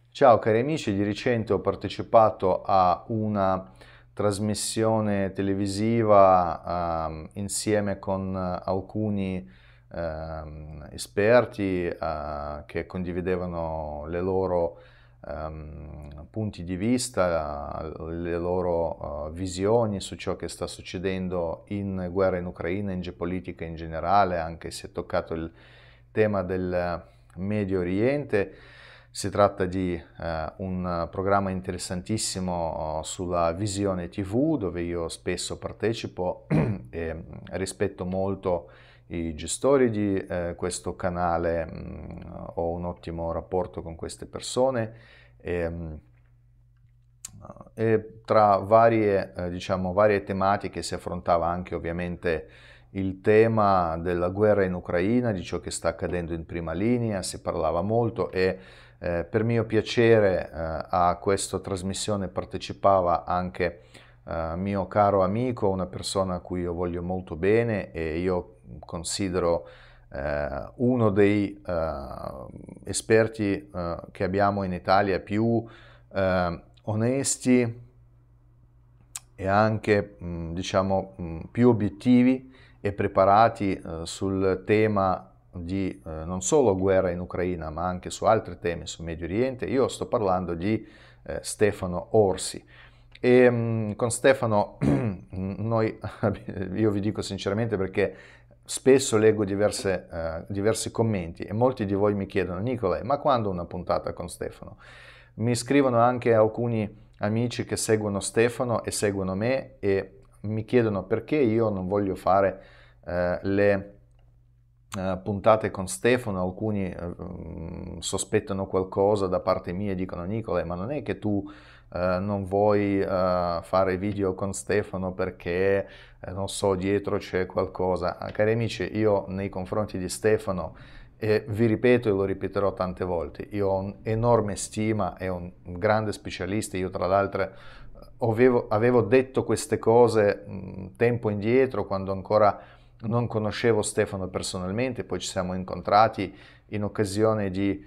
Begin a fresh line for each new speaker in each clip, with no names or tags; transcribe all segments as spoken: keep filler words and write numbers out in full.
Ciao cari amici, di recente ho partecipato a una trasmissione televisiva ehm, insieme con eh, alcuni ehm, esperti eh, che condividevano le loro ehm, punti di vista, le loro eh, visioni su ciò che sta succedendo in guerra in Ucraina, in geopolitica in generale, anche se è toccato il tema del Medio Oriente. Si tratta di eh, un programma interessantissimo sulla Visione T V dove io spesso partecipo e rispetto molto i gestori di eh, questo canale, mh, ho un ottimo rapporto con queste persone e, mh, e tra varie, eh, diciamo, varie tematiche si affrontava anche ovviamente il tema della guerra in Ucraina, di ciò che sta accadendo in prima linea, si parlava molto e eh, per mio piacere eh, a questa trasmissione partecipava anche eh, mio caro amico, una persona a cui io voglio molto bene e io considero eh, uno dei eh, esperti eh, che abbiamo in Italia più eh, onesti e anche mh, diciamo mh, più obiettivi e preparati eh, sul tema di eh, non solo guerra in Ucraina ma anche su altri temi sul Medio Oriente. Io sto parlando di eh, Stefano Orsi e mh, con Stefano noi, io vi dico sinceramente perché spesso leggo diverse, eh, diversi commenti e molti di voi mi chiedono: Nicola, ma quando una puntata con Stefano? Mi scrivono anche alcuni amici che seguono Stefano e seguono me e mi chiedono perché io non voglio fare eh, le eh, puntate con Stefano. Alcuni eh, sospettano qualcosa da parte mia e dicono: Nicola, ma non è che tu eh, non vuoi eh, fare video con Stefano perché eh, non so, dietro c'è qualcosa. Ah, cari amici, io nei confronti di Stefano, e vi ripeto e lo ripeterò tante volte, io ho un'enorme stima, è un grande specialista. Io tra l'altro avevo, avevo detto queste cose mh, tempo indietro, quando ancora non conoscevo Stefano personalmente, poi ci siamo incontrati in occasione di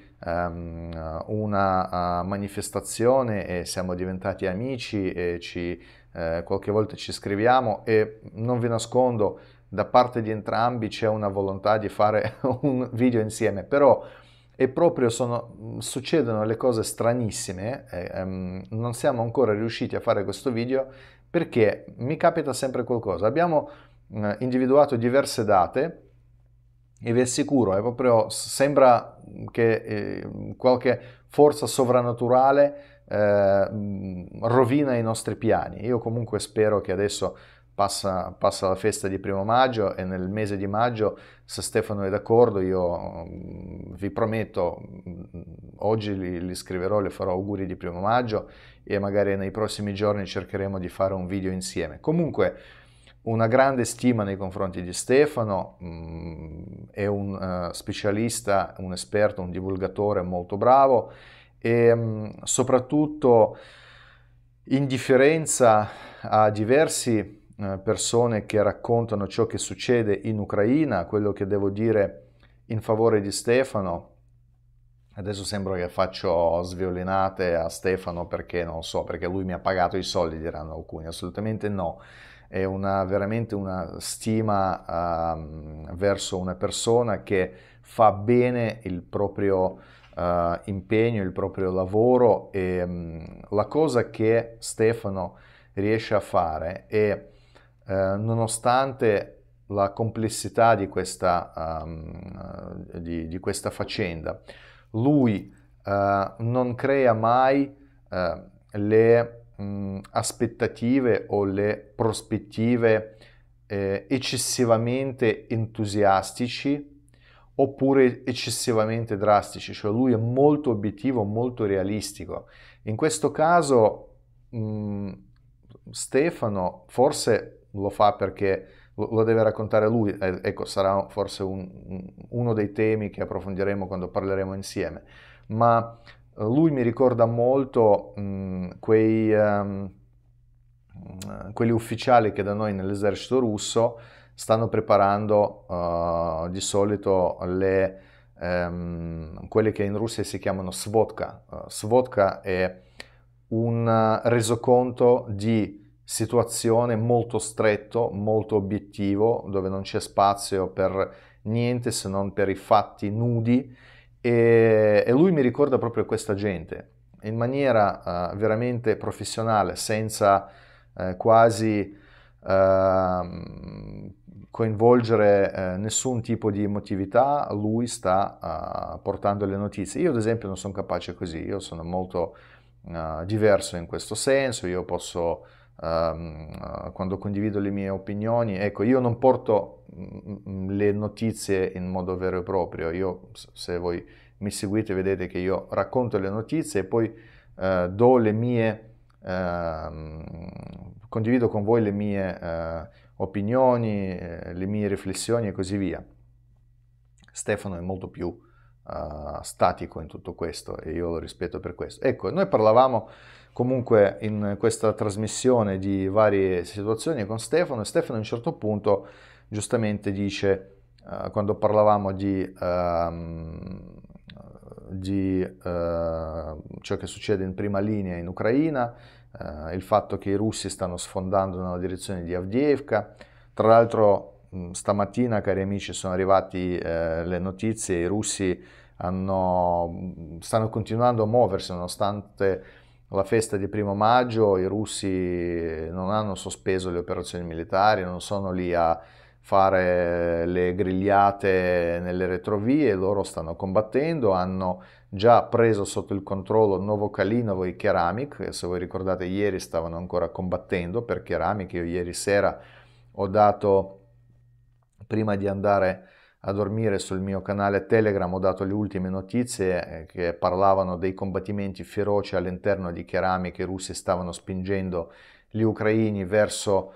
um, una uh, manifestazione e siamo diventati amici e ci, eh, qualche volta ci scriviamo e non vi nascondo, da parte di entrambi c'è una volontà di fare un video insieme, però e proprio sono, succedono le cose stranissime, eh, um, non siamo ancora riusciti a fare questo video perché mi capita sempre qualcosa. Abbiamo eh, individuato diverse date e vi assicuro, è proprio, sembra che eh, qualche forza sovrannaturale eh, rovina i nostri piani. Io comunque spero che adesso passa, passa la festa di primo maggio e nel mese di maggio, se Stefano è d'accordo, io mm, vi prometto, mm, oggi gli, gli scriverò, le farò auguri di primo maggio e magari nei prossimi giorni cercheremo di fare un video insieme. Comunque, una grande stima nei confronti di Stefano, mh, è un uh, specialista, un esperto, un divulgatore molto bravo e mh, soprattutto indifferenza a diversi uh, persone che raccontano ciò che succede in Ucraina. Quello che devo dire in favore di Stefano, adesso sembra che faccio sviolinate a Stefano perché non so, perché lui mi ha pagato i soldi, diranno alcuni. Assolutamente no, è una, veramente una stima uh, verso una persona che fa bene il proprio uh, impegno, il proprio lavoro e um, la cosa che Stefano riesce a fare è, uh, nonostante la complessità di questa, um, di, di questa faccenda, lui uh, non crea mai uh, le mh, aspettative o le prospettive eh, eccessivamente entusiastici oppure eccessivamente drastici, cioè lui è molto obiettivo, molto realistico. In questo caso mh, Stefano forse lo fa perché lo deve raccontare lui, eh, ecco, sarà forse un, uno dei temi che approfondiremo quando parleremo insieme, ma lui mi ricorda molto mh, quei, um, quelli ufficiali che da noi nell'esercito russo stanno preparando uh, di solito le, ehm, quelle che in Russia si chiamano svodka. Uh, svodka è un resoconto di situazione molto stretto, molto obiettivo, dove non c'è spazio per niente se non per i fatti nudi, e, e lui mi ricorda proprio questa gente, in maniera uh, veramente professionale, senza uh, quasi uh, coinvolgere uh, nessun tipo di emotività. Lui sta uh, portando le notizie. Io ad esempio non sono capace così, io sono molto uh, diverso in questo senso. Io posso, um, uh, quando condivido le mie opinioni, ecco, io non porto mm, le notizie in modo vero e proprio. Io, se voi mi seguite, vedete che io racconto le notizie e poi uh, do le mie Uh, condivido con voi le mie uh, opinioni, eh, le mie riflessioni e così via. Stefano è molto più uh, statico in tutto questo e io lo rispetto per questo. Ecco, noi parlavamo comunque in questa trasmissione di varie situazioni con Stefano, e Stefano a un certo punto giustamente dice, uh, quando parlavamo di uh, di uh, ciò che succede in prima linea in Ucraina, uh, il fatto che i russi stanno sfondando nella direzione di Avdiivka. Tra l'altro stamattina, cari amici, sono arrivate uh, le notizie: i russi hanno, stanno continuando a muoversi nonostante la festa di primo maggio. I russi non hanno sospeso le operazioni militari, non sono lì a fare le grigliate nelle retrovie, loro stanno combattendo, hanno già preso sotto il controllo Novokalinovo e Keramik. Se voi ricordate, ieri stavano ancora combattendo per Keramik. Io ieri sera ho dato, prima di andare a dormire, sul mio canale Telegram ho dato le ultime notizie che parlavano dei combattimenti feroci all'interno di Keramik. I russi stavano spingendo gli ucraini verso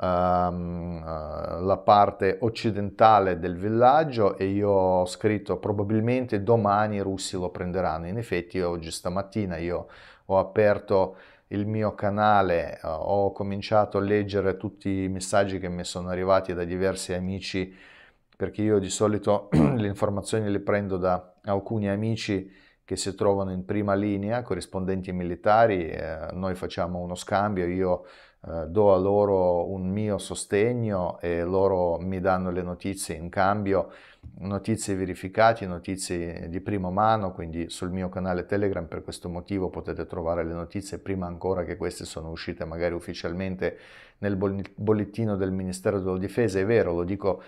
Um, uh, la parte occidentale del villaggio, e io ho scritto probabilmente domani i russi lo prenderanno. In effetti oggi stamattina io ho aperto il mio canale, uh, ho cominciato a leggere tutti i messaggi che mi sono arrivati da diversi amici, perché io di solito le informazioni le prendo da alcuni amici che si trovano in prima linea, corrispondenti militari. Eh, noi facciamo uno scambio, io Uh, do a loro un mio sostegno e loro mi danno le notizie in cambio, notizie verificate, notizie di prima mano. Quindi sul mio canale Telegram, per questo motivo, potete trovare le notizie prima ancora che queste sono uscite magari ufficialmente nel bollettino del Ministero della Difesa. È vero, lo dico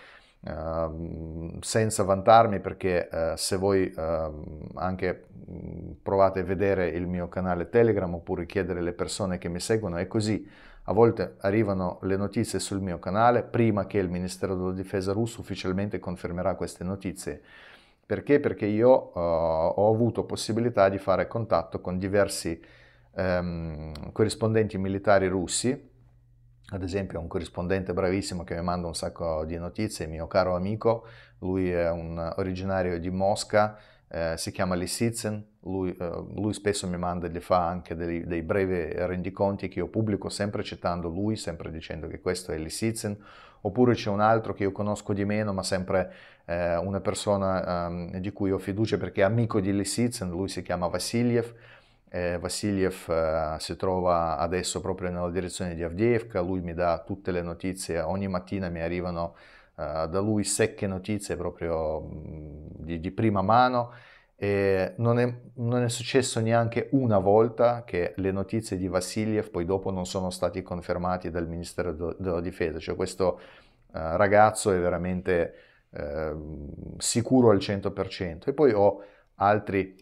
Uh, senza vantarmi, perché uh, se voi uh, anche provate a vedere il mio canale Telegram oppure chiedere alle persone che mi seguono, è così. A volte arrivano le notizie sul mio canale prima che il Ministero della Difesa russo ufficialmente confermerà queste notizie. Perché? Perché io uh, ho avuto possibilità di fare contatto con diversi um, corrispondenti militari russi. Ad esempio un corrispondente bravissimo che mi manda un sacco di notizie, il mio caro amico, lui è un originario di Mosca, eh, si chiama Lisitsyn. Lui, eh, lui spesso mi manda, gli fa anche dei, dei brevi rendiconti che io pubblico, sempre citando lui, sempre dicendo che questo è Lisitsyn. Oppure c'è un altro che io conosco di meno, ma sempre eh, una persona um, di cui ho fiducia perché è amico di Lisitsyn. Lui si chiama Vassiliev. Eh, Vassiliev eh, si trova adesso proprio nella direzione di Avdiivka. Lui mi dà tutte le notizie, ogni mattina mi arrivano eh, da lui secche notizie proprio mh, di, di prima mano, e non è, non è successo neanche una volta che le notizie di Vassiliev poi dopo non sono stati confermati dal Ministero de, della Difesa. Cioè questo eh, ragazzo è veramente eh, sicuro al cento per cento. E poi ho altri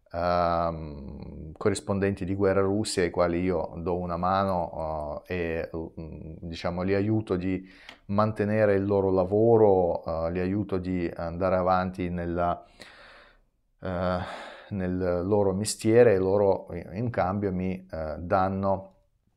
Uh, corrispondenti di guerra russi ai quali io do una mano uh, e uh, diciamo li aiuto di mantenere il loro lavoro, uh, li aiuto di andare avanti nella, uh, nel loro mestiere, e loro in cambio mi uh, danno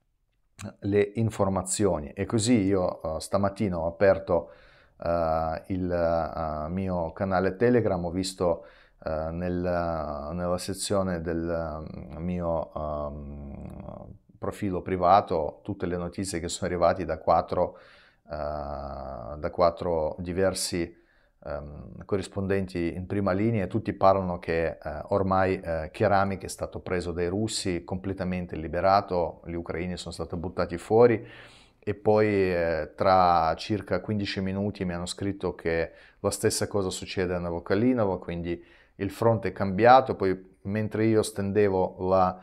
le informazioni. E così io uh, stamattina ho aperto uh, il uh, mio canale Telegram, ho visto Uh, nel, uh, nella sezione del uh, mio um, profilo privato tutte le notizie che sono arrivate da quattro, uh, da quattro diversi ehm, corrispondenti in prima linea, e tutti parlano che eh, ormai eh, Keramik è stato preso dai russi, completamente liberato, gli ucraini sono stati buttati fuori. E poi eh, tra circa quindici minuti mi hanno scritto che la stessa cosa succede a Novokalinovo, quindi il fronte è cambiato. Poi mentre io stendevo la,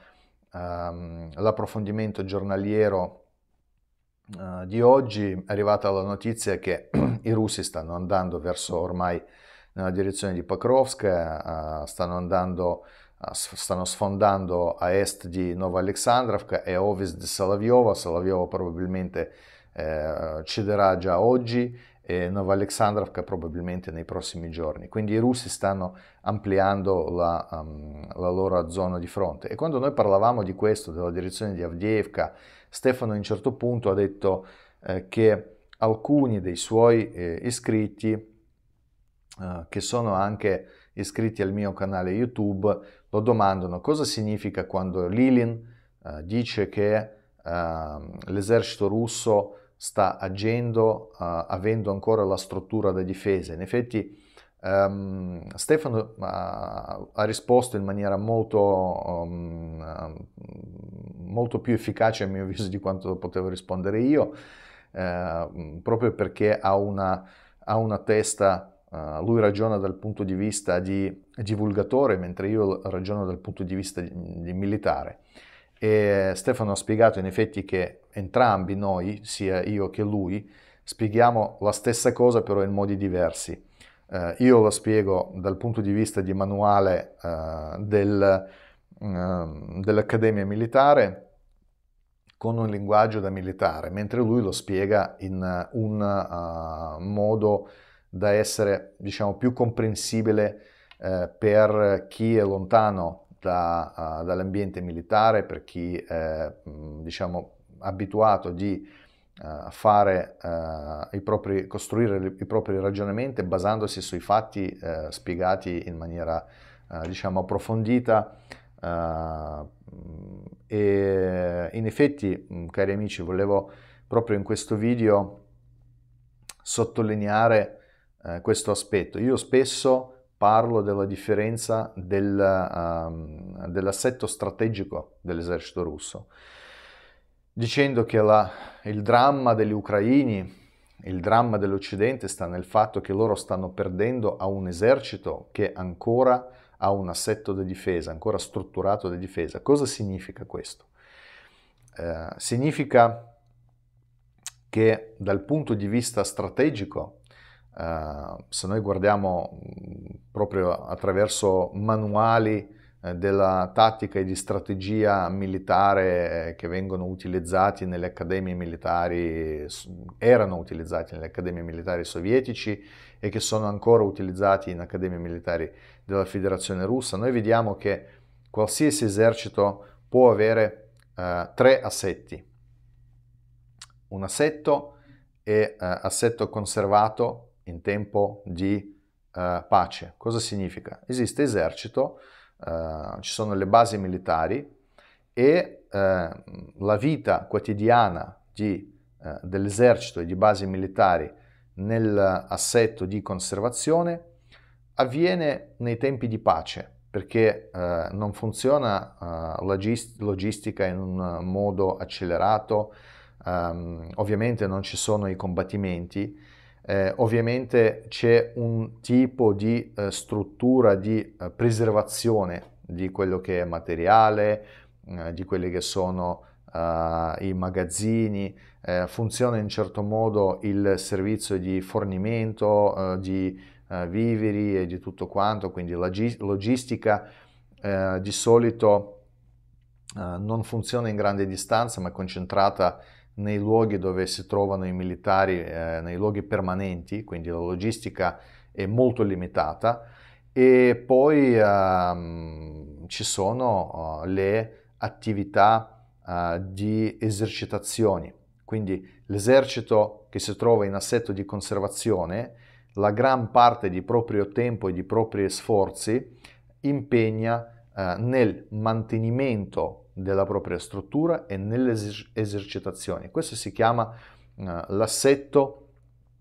um, l'approfondimento giornaliero uh, di oggi, è arrivata la notizia che i russi stanno andando verso ormai nella direzione di Pokrovsk, uh, stanno andando stanno sfondando a est di Novoalexandrovka e a ovest di Solovyovo. Solovyovo probabilmente eh, cederà già oggi e Novoalexandrovka probabilmente nei prossimi giorni. Quindi i russi stanno ampliando la, um, la loro zona di fronte. E quando noi parlavamo di questo, della direzione di Avdiivka, Stefano a un certo punto ha detto eh, che alcuni dei suoi eh, iscritti, eh, che sono anche iscritti al mio canale YouTube, lo domandano cosa significa quando Lilin eh, dice che eh, l'esercito russo sta agendo eh, avendo ancora la struttura da difesa. In effetti ehm, Stefano uh, ha risposto in maniera molto, um, molto più efficace a mio avviso di quanto potevo rispondere io, eh, proprio perché ha una, ha una testa. Uh, lui ragiona dal punto di vista di divulgatore, mentre io ragiono dal punto di vista di, di militare. E Stefano ha spiegato in effetti che entrambi noi, sia io che lui, spieghiamo la stessa cosa però in modi diversi. Uh, io lo spiego dal punto di vista di manuale uh, del, uh, dell'Accademia Militare, con un linguaggio da militare, mentre lui lo spiega in un uh, modo da essere, diciamo, più comprensibile eh, per chi è lontano da, uh, dall'ambiente militare, per chi è, diciamo, abituato di uh, fare uh, i propri, costruire i propri ragionamenti basandosi sui fatti uh, spiegati in maniera, uh, diciamo, approfondita. Uh, e in effetti, cari amici, volevo proprio in questo video sottolineare eh, questo aspetto. Io spesso parlo della differenza del, um, dell'assetto strategico dell'esercito russo, dicendo che la, il dramma degli ucraini, il dramma dell'Occidente sta nel fatto che loro stanno perdendo a un esercito che ancora ha un assetto di difesa, ancora strutturato di difesa. Cosa significa questo? Eh, significa che dal punto di vista strategico, eh, se noi guardiamo proprio attraverso manuali eh, della tattica e di strategia militare eh, che vengono utilizzati nelle accademie militari, erano utilizzati nelle accademie militari sovietici e che sono ancora utilizzati in accademie militari della Federazione Russa, noi vediamo che qualsiasi esercito può avere eh, tre assetti. Un assetto è uh, assetto conservato in tempo di uh, pace. Cosa significa? Esiste esercito, uh, ci sono le basi militari e uh, la vita quotidiana di, uh, dell'esercito e di basi militari nell'assetto di conservazione avviene nei tempi di pace, perché uh, non funziona uh, logist- logistica in un modo accelerato. Um, ovviamente non ci sono i combattimenti, eh, ovviamente c'è un tipo di eh, struttura di eh, preservazione di quello che è materiale, eh, di quelli che sono eh, i magazzini, eh, funziona in un certo modo il servizio di fornimento eh, di eh, viveri e di tutto quanto, quindi la logistica eh, di solito eh, non funziona in grande distanza ma è concentrata nei luoghi dove si trovano i militari, eh, nei luoghi permanenti, quindi la logistica è molto limitata. E poi ehm, ci sono uh, le attività uh, di esercitazioni, quindi l'esercito che si trova in assetto di conservazione, la gran parte di proprio tempo e di propri sforzi impegna uh, nel mantenimento della propria struttura e nelle esercitazioni. Questo si chiama uh, l'assetto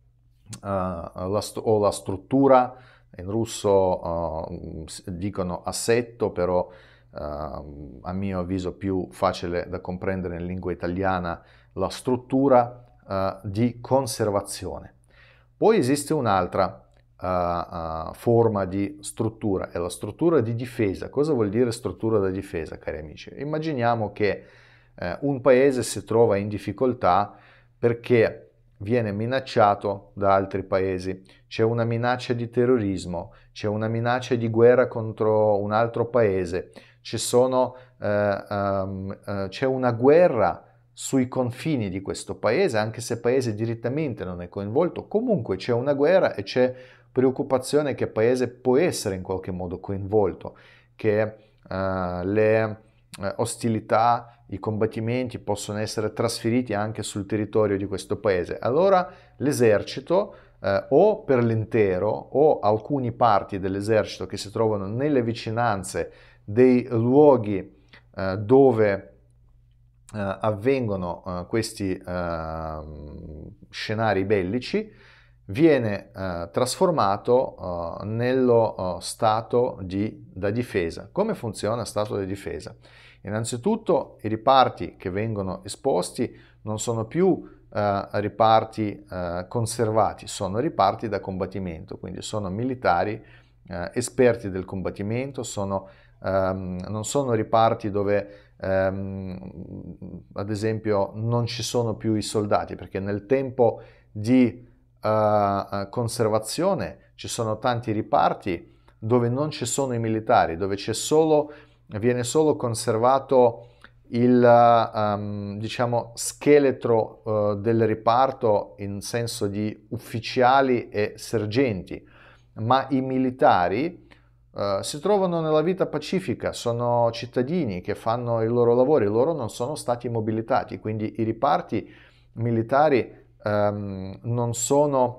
la, o la struttura, in russo uh, dicono assetto, però uh, a mio avviso più facile da comprendere in lingua italiana, la struttura uh, di conservazione. Poi esiste un'altra uh, uh, forma di struttura, è la struttura di difesa. Cosa vuol dire struttura da difesa, cari amici? Immaginiamo che uh, un paese si trova in difficoltà perché viene minacciato da altri paesi, c'è una minaccia di terrorismo, c'è una minaccia di guerra contro un altro paese, ci sono, eh, um, uh, c'è una guerra sui confini di questo paese, anche se il paese direttamente non è coinvolto, comunque c'è una guerra e c'è preoccupazione che il paese può essere in qualche modo coinvolto, che uh, le uh, ostilità, i combattimenti possono essere trasferiti anche sul territorio di questo paese. Allora l'esercito eh, o per l'intero o alcune parti dell'esercito che si trovano nelle vicinanze dei luoghi eh, dove eh, avvengono eh, questi eh, scenari bellici viene eh, trasformato eh, nello eh, stato di, da difesa. Come funziona lo stato di difesa? Innanzitutto i riparti che vengono esposti non sono più eh, riparti eh, conservati, sono riparti da combattimento, quindi sono militari eh, esperti del combattimento, sono, ehm, non sono riparti dove ehm, ad esempio non ci sono più i soldati, perché nel tempo di uh, conservazione ci sono tanti riparti dove non ci sono i militari, dove c'è solo viene solo conservato il um, diciamo scheletro uh, del riparto in senso di ufficiali e sergenti, ma i militari uh, si trovano nella vita pacifica, sono cittadini che fanno il loro lavoro, loro non sono stati mobilitati, quindi i riparti militari um, non sono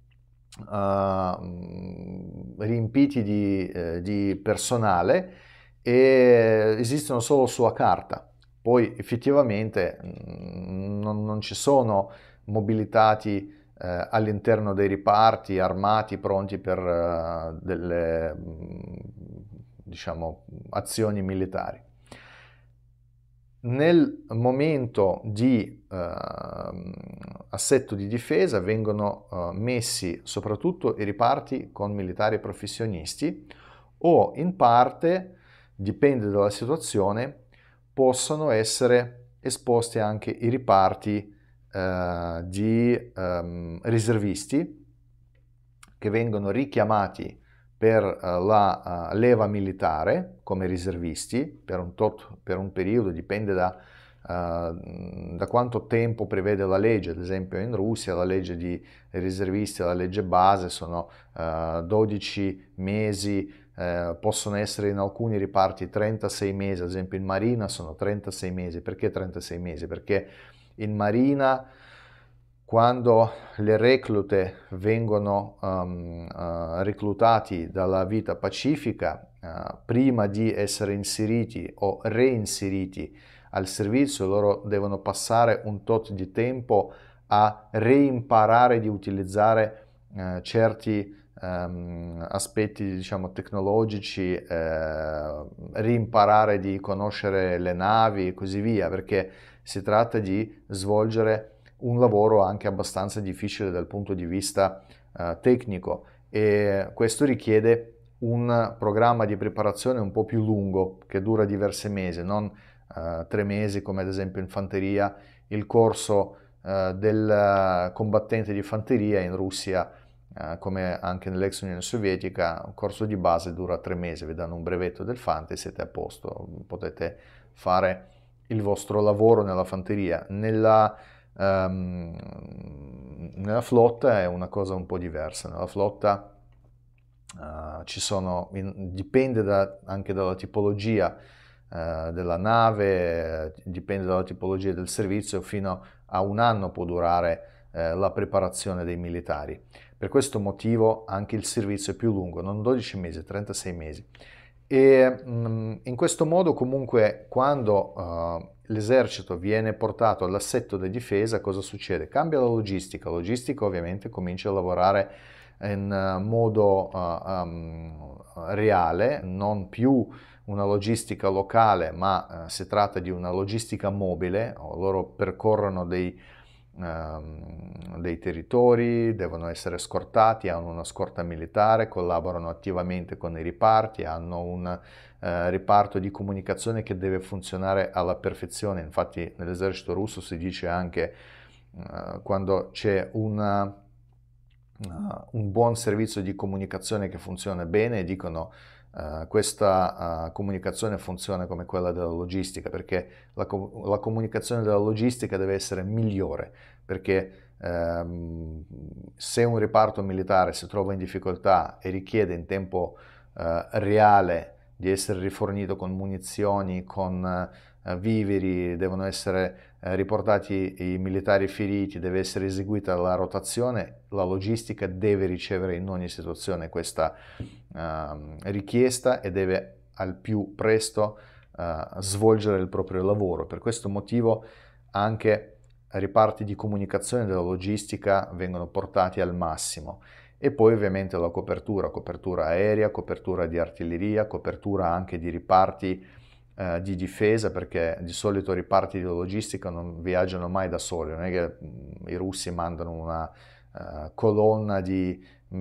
uh, riempiti di, eh, di personale e esistono solo sulla carta. Poi effettivamente non, non ci sono mobilitati eh, all'interno dei riparti armati pronti per uh, delle diciamo azioni militari. Nel momento di uh, assetto di difesa vengono uh, messi soprattutto i riparti con militari professionisti o in parte, dipende dalla situazione, possono essere esposti anche i riparti uh, di um, riservisti che vengono richiamati per uh, la uh, leva militare come riservisti per un, tot, per un periodo, dipende da, uh, da quanto tempo prevede la legge. Ad esempio in Russia la legge di riservisti, la legge base sono uh, dodici mesi, uh, possono essere in alcuni riparti trentasei mesi, ad esempio in Marina sono trentasei mesi. Perché trentasei mesi? Perché in Marina quando le reclute vengono um, uh, reclutati dalla vita pacifica, uh, prima di essere inseriti o reinseriti al servizio, loro devono passare un tot di tempo a reimparare di utilizzare uh, certi um, aspetti, diciamo, tecnologici, uh, reimparare di conoscere le navi e così via, perché si tratta di svolgere un lavoro anche abbastanza difficile dal punto di vista uh, tecnico e questo richiede un programma di preparazione un po' più lungo che dura diversi mesi, non uh, tre mesi come ad esempio in fanteria. Il corso uh, del combattente di fanteria in Russia, uh, come anche nell'ex Unione Sovietica, un corso di base dura tre mesi, vi danno un brevetto del fante e siete a posto, potete fare il vostro lavoro nella fanteria. Nella Um, nella flotta è una cosa un po' diversa. Nella flotta uh, ci sono, in, dipende da, anche dalla tipologia uh, della nave, eh, dipende dalla tipologia del servizio, fino a un anno può durare eh, la preparazione dei militari. Per questo motivo anche il servizio è più lungo, non dodici mesi, trentasei mesi. E mh, in questo modo comunque quando uh, l'esercito viene portato all'assetto di difesa, cosa succede? Cambia la logistica, la logistica ovviamente comincia a lavorare in uh, modo uh, um, reale, non più una logistica locale, ma uh, si tratta di una logistica mobile, loro percorrono dei, um, dei territori, devono essere scortati, hanno una scorta militare, collaborano attivamente con i riparti, hanno un uh, riparto di comunicazione che deve funzionare alla perfezione. Infatti nell'esercito russo si dice anche uh, quando c'è una Uh, un buon servizio di comunicazione che funziona bene, e dicono uh, questa uh, comunicazione funziona come quella della logistica, perché la, co la comunicazione della logistica deve essere migliore, perché um, se un riparto militare si trova in difficoltà e richiede in tempo uh, reale di essere rifornito con munizioni, con uh, viveri, devono essere riportati i militari feriti, deve essere eseguita la rotazione, la logistica deve ricevere in ogni situazione questa uh, richiesta e deve al più presto uh, svolgere il proprio lavoro. Per questo motivo anche riparti di comunicazione della logistica vengono portati al massimo. E poi ovviamente la copertura, copertura aerea, copertura di artiglieria, copertura anche di riparti Uh, di difesa, perché di solito i riparti di logistica non viaggiano mai da soli, non è che mh, i russi mandano una uh, colonna di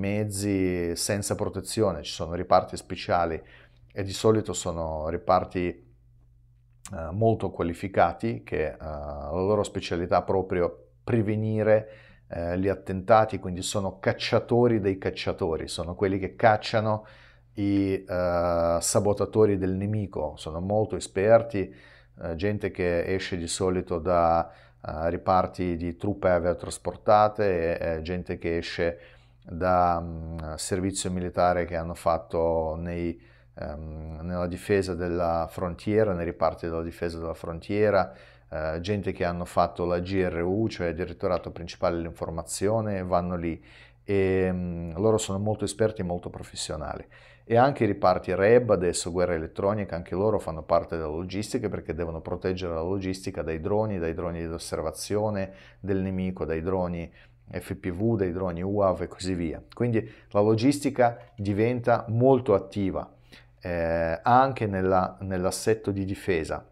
mezzi senza protezione, ci sono riparti speciali e di solito sono riparti uh, molto qualificati che uh, la loro specialità è proprio prevenire uh, gli attentati, quindi sono cacciatori dei cacciatori, sono quelli che cacciano i uh, sabotatori del nemico, sono molto esperti, uh, gente che esce di solito da uh, riparti di truppe aerotrasportate, e, e gente che esce da um, servizio militare che hanno fatto nei, um, nella difesa della frontiera, nei riparti della difesa della frontiera, uh, gente che hanno fatto la G R U, cioè il Direttorato Principale dell'Informazione, vanno lì e um, loro sono molto esperti e molto professionali. E anche i riparti R E B, adesso guerra elettronica, anche loro fanno parte della logistica perché devono proteggere la logistica dai droni, dai droni di osservazione del nemico, dai droni F P V, dai droni U A V e così via. Quindi la logistica diventa molto attiva eh, anche nella, nell'assetto di difesa.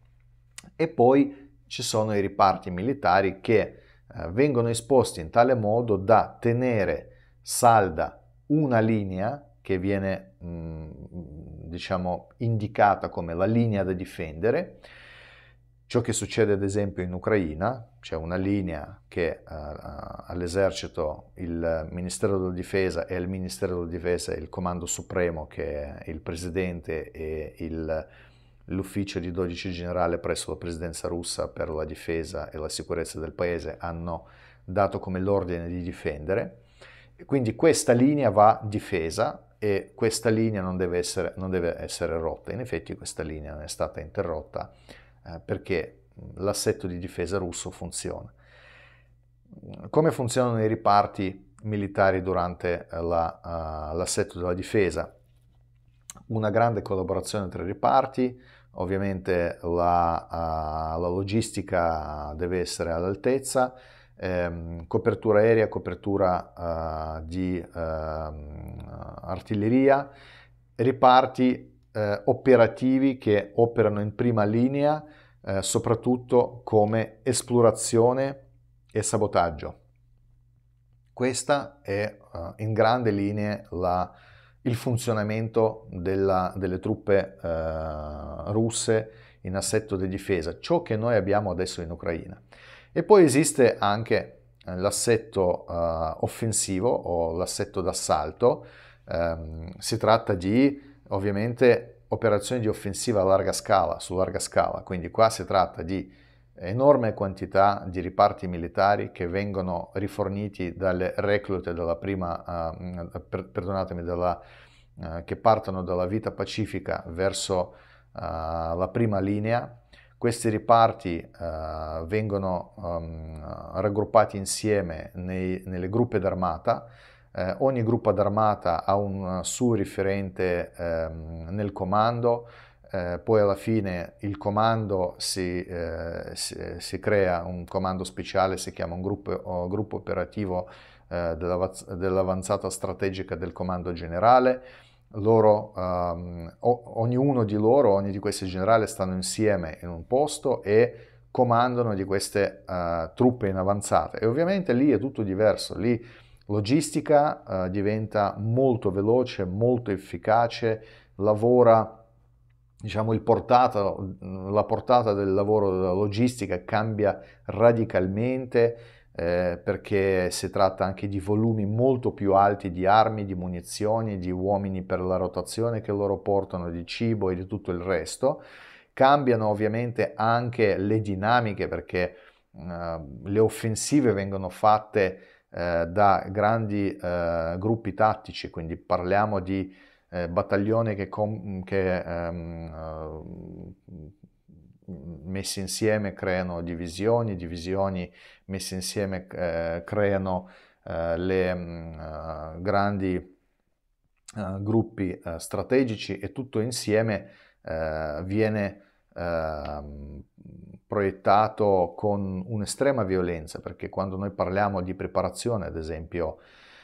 E poi ci sono i riparti militari che eh, vengono esposti in tale modo da tenere salda una linea che viene mh, diciamo indicata come la linea da difendere. Ciò che succede ad esempio in Ucraina, c'è una linea che uh, all'esercito il Ministero della Difesa e il Ministero della Difesa e il Comando Supremo, che è il Presidente e il, l'ufficio di dodici generale presso la Presidenza russa per la difesa e la sicurezza del paese, hanno dato come l'ordine di difendere. Quindi questa linea va difesa e questa linea non deve essere, non deve essere rotta. In effetti questa linea non è stata interrotta eh, perché l'assetto di difesa russo funziona. Come funzionano i riparti militari durante la, uh, l'assetto della difesa? Una grande collaborazione tra i riparti, ovviamente la, uh, la logistica deve essere all'altezza, ehm, copertura aerea, copertura uh, di uh, artiglieria, riparti uh, operativi che operano in prima linea, uh, soprattutto come esplorazione e sabotaggio. Questa è uh, in grandi linee la, il funzionamento della, delle truppe uh, russe in assetto di difesa, ciò che noi abbiamo adesso in Ucraina. E poi esiste anche l'assetto uh, offensivo o l'assetto d'assalto. Um, si tratta di ovviamente operazioni di offensiva a larga scala, su larga scala, quindi qua si tratta di enorme quantità di riparti militari che vengono riforniti dalle reclute della prima, uh, per, perdonatemi, della, uh, che partono dalla vita pacifica verso uh, la prima linea. Questi riparti uh, vengono um, raggruppati insieme nei, nelle gruppe d'armata, eh, ogni gruppo d'armata ha un suo riferente ehm, nel comando, eh, poi alla fine il comando si, eh, si, si crea un comando speciale, si chiama un gruppo, gruppo operativo eh, dell'avanzata strategica del comando generale. Loro, um, ognuno di loro, ogni di questi generali stanno insieme in un posto e comandano di queste uh, truppe in avanzata, e ovviamente lì è tutto diverso, lì logistica uh, diventa molto veloce, molto efficace, lavora, diciamo, il portato, la portata del lavoro della logistica cambia radicalmente, eh, perché si tratta anche di volumi molto più alti di armi, di munizioni, di uomini per la rotazione che loro portano, di cibo e di tutto il resto. Cambiano ovviamente anche le dinamiche, perché eh, le offensive vengono fatte eh, da grandi eh, gruppi tattici, quindi parliamo di eh, battaglioni che, che ehm, messi insieme creano divisioni, divisioni messe insieme eh, creano eh, le mh, grandi eh, gruppi eh, strategici, e tutto insieme eh, viene eh, proiettato con un'estrema violenza, perché quando noi parliamo di preparazione, ad esempio,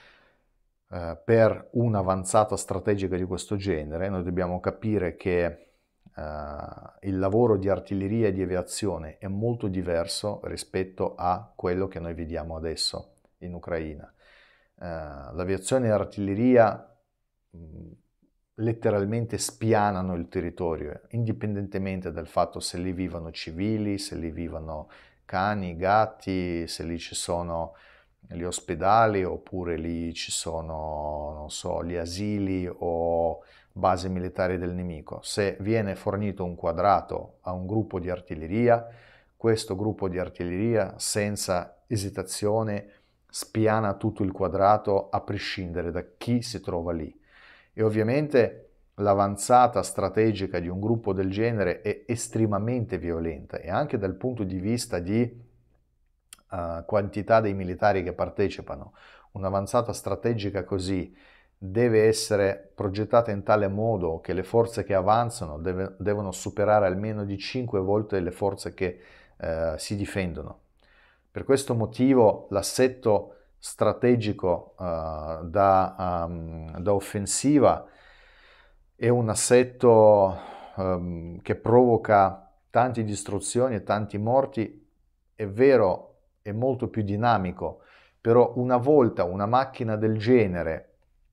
eh, per un'avanzata strategica di questo genere, noi dobbiamo capire che Uh, il lavoro di artiglieria e di aviazione è molto diverso rispetto a quello che noi vediamo adesso in Ucraina. Uh, l'aviazione e l'artiglieria mh, letteralmente spianano il territorio, indipendentemente dal fatto se lì vivono civili, se lì vivono cani, gatti, se lì ci sono gli ospedali, oppure lì ci sono, non so, gli asili o base militari del nemico. Se viene fornito un quadrato a un gruppo di artiglieria, questo gruppo di artiglieria senza esitazione spiana tutto il quadrato, a prescindere da chi si trova lì. E ovviamente l'avanzata strategica di un gruppo del genere è estremamente violenta, e anche dal punto di vista di uh, quantità dei militari che partecipano. Un'avanzata strategica così deve essere progettata in tale modo che le forze che avanzano deve, devono superare almeno di cinque volte le forze che eh, si difendono. Per questo motivo l'assetto strategico uh, da, um, da offensiva è un assetto um, che provoca tante distruzioni e tanti morti. È vero, è molto più dinamico, però una volta una macchina del genere,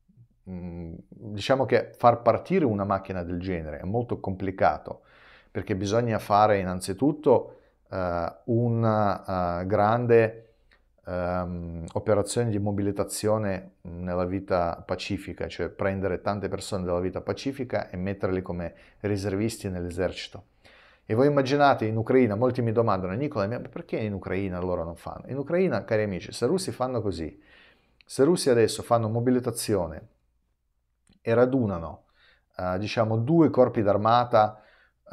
diciamo che far partire una macchina del genere è molto complicato, perché bisogna fare innanzitutto uh, una uh, grande um, operazione di mobilitazione nella vita pacifica, cioè prendere tante persone della vita pacifica e metterle come riservisti nell'esercito. E voi immaginate, in Ucraina, molti mi domandano: Nicola, ma perché in Ucraina loro non fanno? In Ucraina, cari amici, se i russi fanno così, se i russi adesso fanno mobilitazione e radunano, eh, diciamo, due corpi d'armata, eh,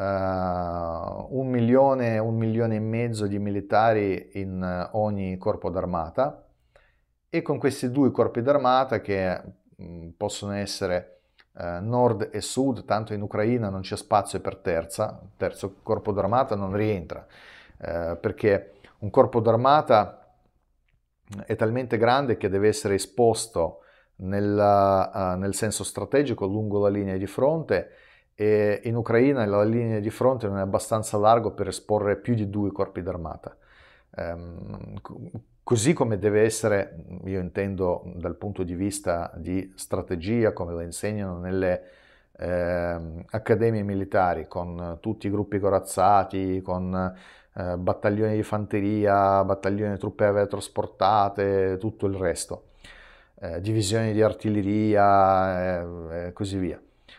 un milione, un milione e mezzo di militari in ogni corpo d'armata, e con questi due corpi d'armata che mh, possono essere eh, nord e sud, tanto in Ucraina non c'è spazio per terza, terzo corpo d'armata non rientra, eh, perché un corpo d'armata è talmente grande che deve essere esposto nel, uh, nel senso strategico lungo la linea di fronte, e in Ucraina la linea di fronte non è abbastanza larga per esporre più di due corpi d'armata. Um, così come deve essere, io intendo dal punto di vista di strategia, come la insegnano nelle eh, accademie militari, con tutti i gruppi corazzati, con eh, battaglioni di fanteria, battaglioni di truppe aerotrasportate, tutto il resto. Eh, divisioni di artiglieria e eh, così via.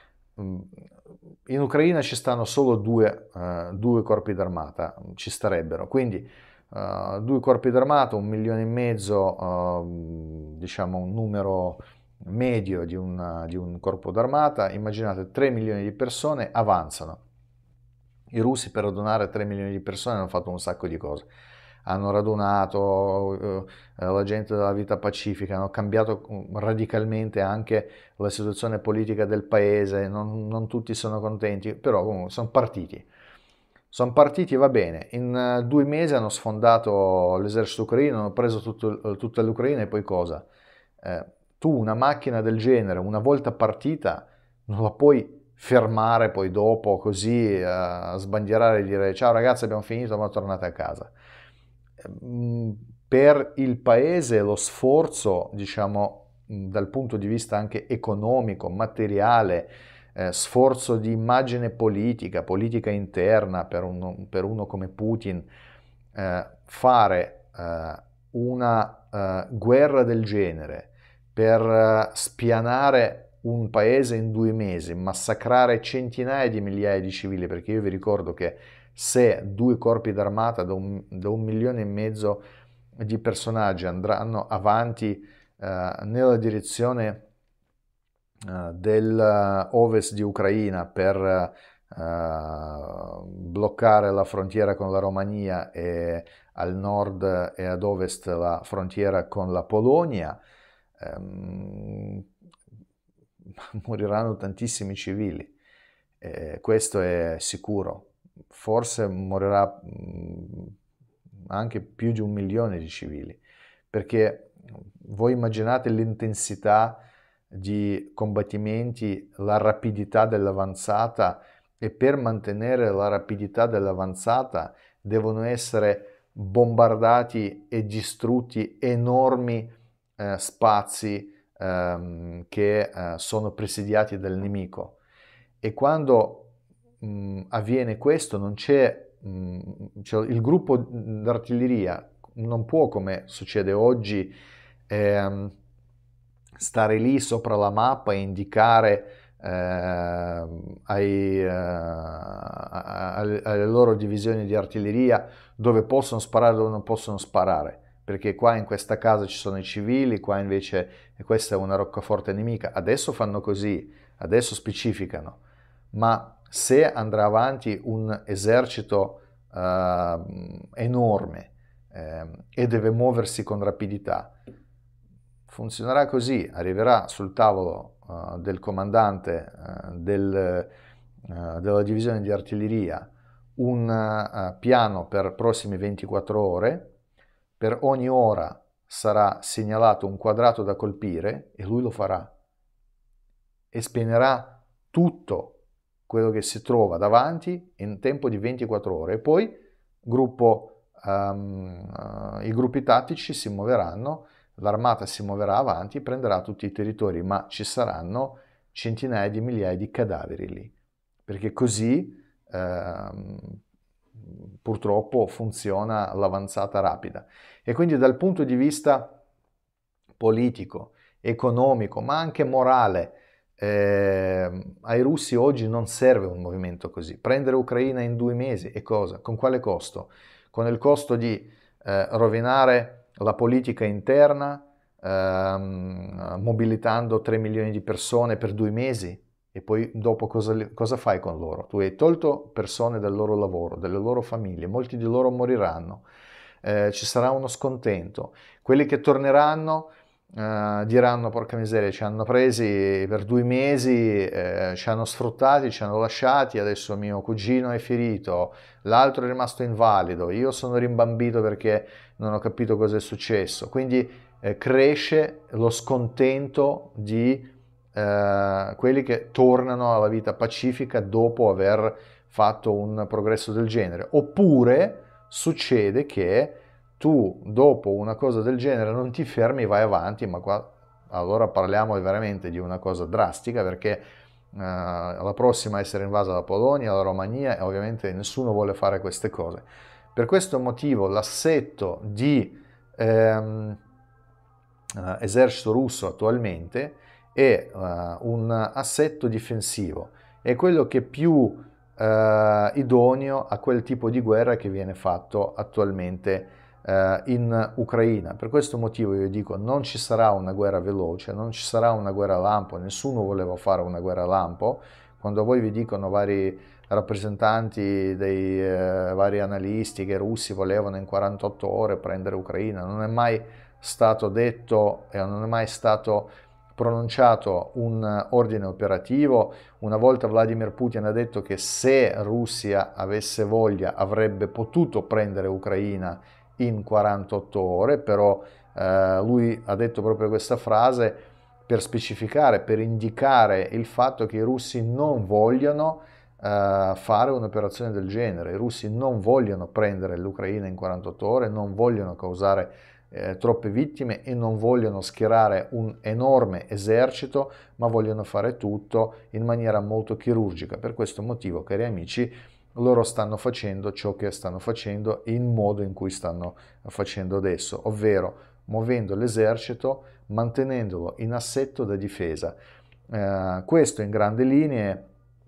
In Ucraina ci stanno solo due, uh, due corpi d'armata, ci starebbero, quindi uh, due corpi d'armata, un milione e mezzo, uh, diciamo un numero medio di, una, di un corpo d'armata. Immaginate tre milioni di persone avanzano. I russi per radunare tre milioni di persone hanno fatto un sacco di cose. hanno radunato eh, la gente della vita pacifica, hanno cambiato radicalmente anche la situazione politica del paese, non, non tutti sono contenti, però comunque sono partiti. Sono partiti, va bene, in uh, due mesi hanno sfondato l'esercito ucraino, hanno preso tutto, tutta l'Ucraina e poi cosa? Eh, tu una macchina del genere, una volta partita, non la puoi fermare poi dopo così uh, a sbandierare e dire ciao ragazzi abbiamo finito ma tornate a casa. Mm, per il paese lo sforzo, diciamo, dal punto di vista anche economico, materiale, eh, sforzo di immagine politica, politica interna per uno, per uno come Putin, eh, fare eh, una eh, guerra del genere per eh, spianare un paese in due mesi, massacrare centinaia di migliaia di civili, perché io vi ricordo che se due corpi d'armata da un, da un milione e mezzo di personaggi andranno avanti eh, nella direzione eh, dell'ovest di Ucraina per eh, bloccare la frontiera con la Romania e al nord e ad ovest la frontiera con la Polonia, ehm, moriranno tantissimi civili, eh, questo è sicuro. Forse morirà anche più di un milione di civili, perché voi immaginate l'intensità di combattimenti, la rapidità dell'avanzata, e per mantenere la rapidità dell'avanzata devono essere bombardati e distrutti enormi eh, spazi ehm, che eh, sono presidiati dal nemico. E quando mh, avviene questo non c'è, mh, cioè, il gruppo d'artiglieria non può, come succede oggi, ehm, stare lì sopra la mappa e indicare eh, ai, eh, alle, alle loro divisioni di artiglieria dove possono sparare e dove non possono sparare, perché qua in questa casa ci sono i civili, qua invece questa è una roccaforte nemica. Adesso fanno così, adesso specificano, ma se andrà avanti un esercito eh, enorme eh, e deve muoversi con rapidità, funzionerà così, arriverà sul tavolo uh, del comandante uh, del, uh, della divisione di artiglieria un uh, piano per prossime ventiquattro ore, per ogni ora sarà segnalato un quadrato da colpire e lui lo farà e spienerà tutto quello che si trova davanti in tempo di ventiquattro ore e poi gruppo, um, uh, i gruppi tattici si muoveranno. L'armata si muoverà avanti, prenderà tutti i territori, ma ci saranno centinaia di migliaia di cadaveri lì, perché così ehm, purtroppo funziona l'avanzata rapida. E quindi dal punto di vista politico, economico, ma anche morale, eh, ai russi oggi non serve un movimento così. Prendere Ucraina in due mesi e cosa? Con quale costo? Con il costo di eh, rovinare la politica interna, ehm, mobilitando tre milioni di persone per due mesi e poi dopo cosa, cosa fai con loro? Tu hai tolto persone dal loro lavoro, dalle loro famiglie, molti di loro moriranno, eh, ci sarà uno scontento. Quelli che torneranno eh, diranno porca miseria, ci hanno presi per due mesi, eh, ci hanno sfruttati, ci hanno lasciati, adesso mio cugino è ferito, l'altro è rimasto invalido, io sono rimbambito perché non ho capito cosa è successo. Quindi eh, cresce lo scontento di eh, quelli che tornano alla vita pacifica dopo aver fatto un progresso del genere. Oppure succede che tu dopo una cosa del genere non ti fermi, vai avanti, ma qua allora parliamo veramente di una cosa drastica, perché Uh, la prossima a essere invasa la Polonia, la Romania, e ovviamente nessuno vuole fare queste cose. Per questo motivo l'assetto di ehm, uh, esercito russo attualmente è uh, un assetto difensivo, è quello che è più uh, idoneo a quel tipo di guerra che viene fatto attualmente uh, in Ucraina. Per questo motivo io dico non ci sarà una guerra veloce, non ci sarà una guerra lampo, nessuno voleva fare una guerra lampo. Quando a voi vi dicono vari rappresentanti dei eh, vari analisti che i russi volevano in quarantotto ore prendere Ucraina, non è mai stato detto e non è mai stato pronunciato un ordine operativo. Una volta Vladimir Putin ha detto che se Russia avesse voglia avrebbe potuto prendere Ucraina in quarantotto ore, però eh, lui ha detto proprio questa frase per specificare, per indicare il fatto che i russi non vogliono eh, fare un'operazione del genere. I russi non vogliono prendere l'Ucraina in quarantotto ore, non vogliono causare eh, troppe vittime e non vogliono schierare un enorme esercito, ma vogliono fare tutto in maniera molto chirurgica. Per questo motivo, cari amici, loro stanno facendo ciò che stanno facendo in modo in cui stanno facendo adesso, ovvero muovendo l'esercito, mantenendolo in assetto da difesa. Eh, questo in grandi linee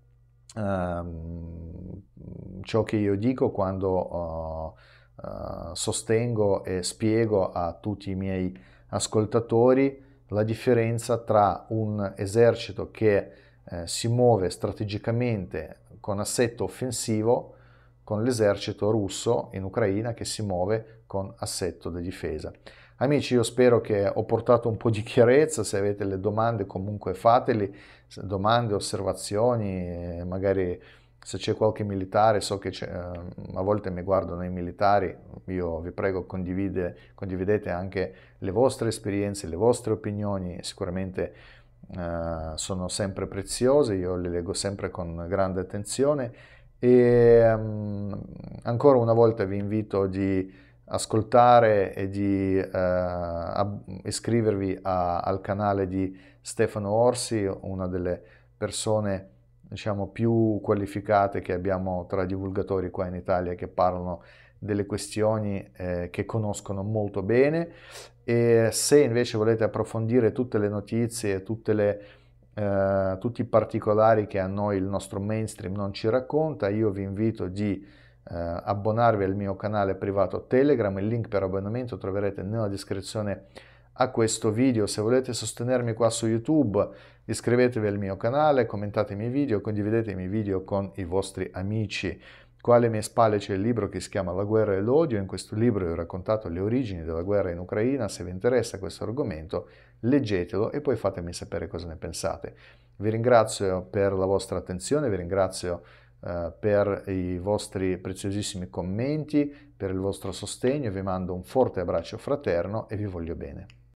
ehm, ciò che io dico quando uh, uh, sostengo e spiego a tutti i miei ascoltatori la differenza tra un esercito che eh, si muove strategicamente con assetto offensivo con l'esercito russo in Ucraina che si muove con assetto di difesa. Amici, io spero che ho portato un po' di chiarezza. Se avete le domande comunque fateli, domande, osservazioni, magari se c'è qualche militare, so che a volte mi guardano i militari, io vi prego condivide, condividete anche le vostre esperienze, le vostre opinioni, sicuramente eh, sono sempre preziose, io le leggo sempre con grande attenzione e um, ancora una volta vi invito di ascoltare e di eh, iscrivervi a, al canale di Stefano Orsi, una delle persone diciamo più qualificate che abbiamo tra divulgatori qua in Italia che parlano delle questioni eh, che conoscono molto bene. E se invece volete approfondire tutte le notizie, tutte le, eh, tutti i particolari che a noi il nostro mainstream non ci racconta, io vi invito di Uh, abbonarvi al mio canale privato Telegram, il link per abbonamento troverete nella descrizione a questo video. Se volete sostenermi qua su YouTube, iscrivetevi al mio canale, commentate i miei video, condividete i miei video con i vostri amici. Qua alle mie spalle c'è il libro che si chiama La guerra e l'odio. In questo libro vi ho raccontato le origini della guerra in Ucraina. Se vi interessa questo argomento, leggetelo e poi fatemi sapere cosa ne pensate. Vi ringrazio per la vostra attenzione, vi ringrazio Uh, per i vostri preziosissimi commenti, per il vostro sostegno, vi mando un forte abbraccio fraterno e vi voglio bene.